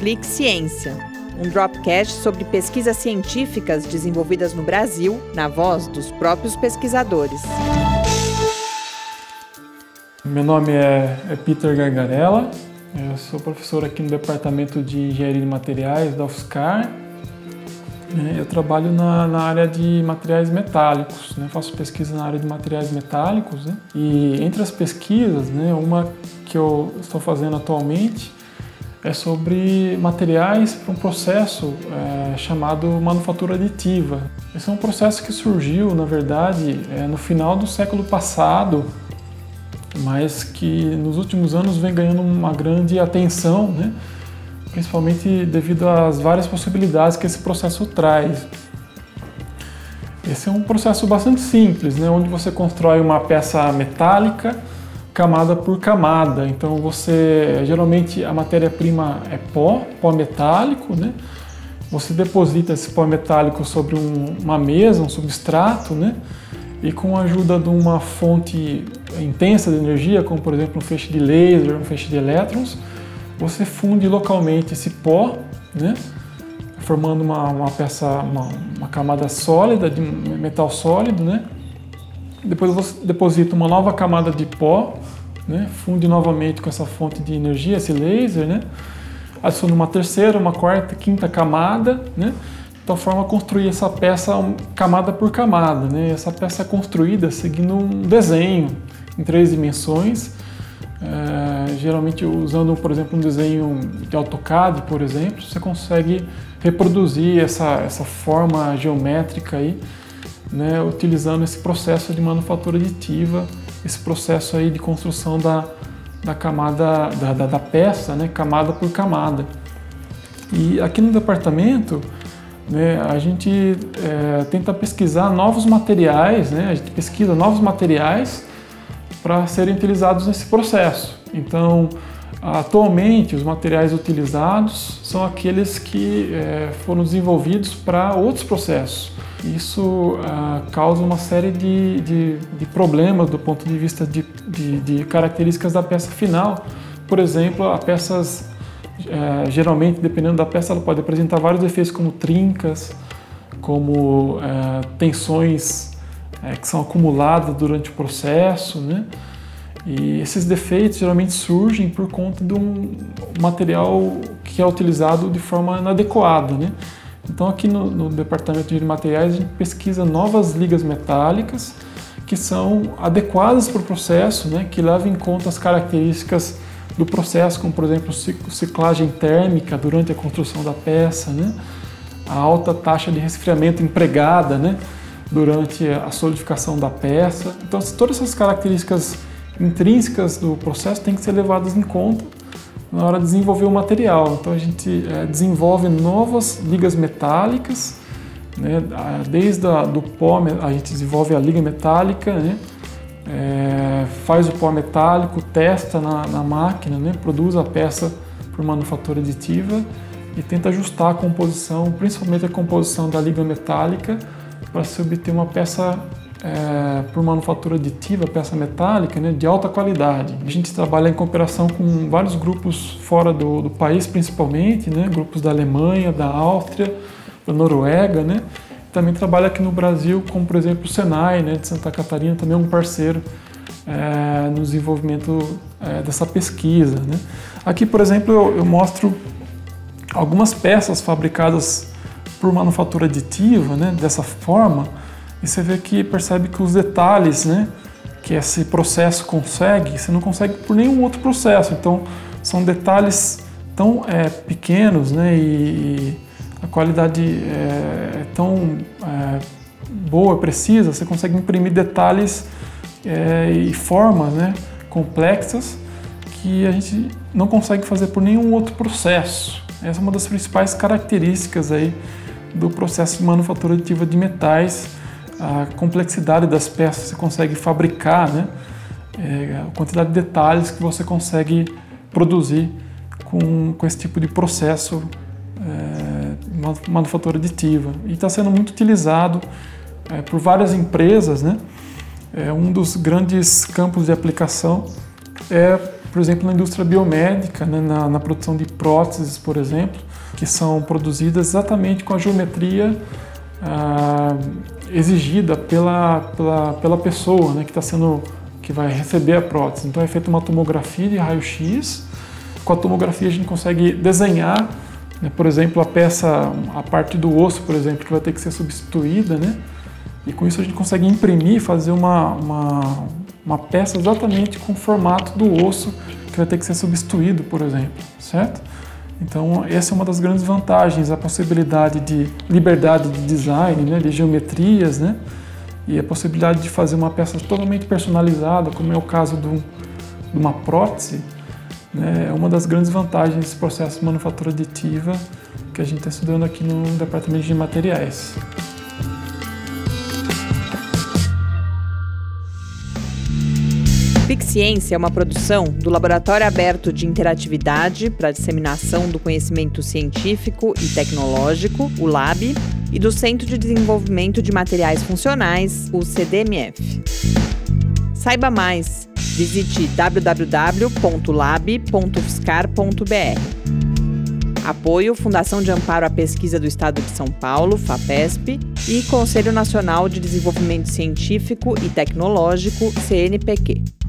Clique Ciência, um dropcast sobre pesquisas científicas desenvolvidas no Brasil, na voz dos próprios pesquisadores. Meu nome é Peter Gargarella, eu sou professor aqui no Departamento de Engenharia de Materiais da UFSCar. Eu trabalho na área de materiais metálicos, faço pesquisa na área de materiais metálicos. E entre as pesquisas, uma que eu estou fazendo atualmente é sobre materiais para um processo chamado manufatura aditiva. Esse é um processo que surgiu, na verdade, no final do século passado, mas que nos últimos anos vem ganhando uma grande atenção, principalmente devido às várias possibilidades que esse processo traz. Esse é um processo bastante simples, onde você constrói uma peça metálica camada por camada. Então geralmente a matéria-prima é pó metálico, Você deposita esse pó metálico sobre uma mesa, um substrato, E com a ajuda de uma fonte intensa de energia, como por exemplo um feixe de laser, um feixe de elétrons, você funde localmente esse pó, formando uma peça, uma camada sólida, de metal sólido, Depois você deposita uma nova camada de pó, funde novamente com essa fonte de energia, esse laser, Adiciona uma terceira, uma quarta, quinta camada, de tal forma a construir essa peça camada por camada. Essa peça é construída seguindo um desenho em 3 dimensões, geralmente usando, por exemplo, um desenho de AutoCAD, por exemplo, você consegue reproduzir essa forma geométrica aí, utilizando esse processo de manufatura aditiva, esse processo aí de construção da camada da peça, camada por camada. E aqui no departamento, a gente tenta pesquisar novos materiais, a gente pesquisa novos materiais para serem utilizados nesse processo. Então, atualmente, os materiais utilizados são aqueles que foram desenvolvidos para outros processos. Isso causa uma série de problemas do ponto de vista de características da peça final. Por exemplo, as peças, geralmente, dependendo da peça, ela pode apresentar vários efeitos como trincas, como tensões que são acumuladas durante o processo, E esses defeitos geralmente surgem por conta de um material que é utilizado de forma inadequada, Então aqui no Departamento de Materiais a gente pesquisa novas ligas metálicas que são adequadas para o processo, que levam em conta as características do processo, como por exemplo ciclagem térmica durante a construção da peça, a alta taxa de resfriamento empregada, durante a solidificação da peça. Então todas essas características intrínsecas do processo têm que ser levadas em conta na hora de desenvolver o material. Então a gente desenvolve novas ligas metálicas, desde do pó a gente desenvolve a liga metálica, faz o pó metálico, testa na máquina, produz a peça por manufatura aditiva e tenta ajustar a composição, principalmente a composição da liga metálica, para se obter uma peça por manufatura aditiva, peça metálica, de alta qualidade. A gente trabalha em cooperação com vários grupos fora do país, principalmente, grupos da Alemanha, da Áustria, da Noruega, Também trabalha aqui no Brasil, como por exemplo o Senai, de Santa Catarina, também é um parceiro no desenvolvimento dessa pesquisa. Aqui, por exemplo, eu mostro algumas peças fabricadas por manufatura aditiva, dessa forma. E você vê que percebe que os detalhes, que esse processo consegue, você não consegue por nenhum outro processo. Então, são detalhes tão pequenos, e a qualidade é tão boa, precisa. Você consegue imprimir detalhes e formas, complexas que a gente não consegue fazer por nenhum outro processo. Essa é uma das principais características aí do processo de manufatura aditiva de metais. A complexidade das peças você consegue fabricar, a quantidade de detalhes que você consegue produzir com esse tipo de processo manufatura aditiva. E está sendo muito utilizado por várias empresas, Um dos grandes campos de aplicação é por exemplo, na indústria biomédica, né, na produção de próteses, por exemplo, que são produzidas exatamente com a geometria exigida pela pessoa, né, que vai receber a prótese. Então é feita uma tomografia de raio-x. Com a tomografia a gente consegue desenhar, né, por exemplo, a parte do osso, por exemplo, que vai ter que ser substituída, né? E com isso a gente consegue imprimir, fazer uma peça exatamente com o formato do osso que vai ter que ser substituído, por exemplo, certo? Então essa é uma das grandes vantagens, a possibilidade de liberdade de design, né, de geometrias, né? E a possibilidade de fazer uma peça totalmente personalizada, como é o caso de uma prótese, né, é uma das grandes vantagens desse processo de manufatura aditiva que a gente está estudando aqui no Departamento de Materiais. PIC-Ciência é uma produção do Laboratório Aberto de Interatividade para a Disseminação do Conhecimento Científico e Tecnológico, o LAB, e do Centro de Desenvolvimento de Materiais Funcionais, o CDMF. Saiba mais, visite www.lab.ufscar.br. Apoio Fundação de Amparo à Pesquisa do Estado de São Paulo, FAPESP, e Conselho Nacional de Desenvolvimento Científico e Tecnológico, CNPq.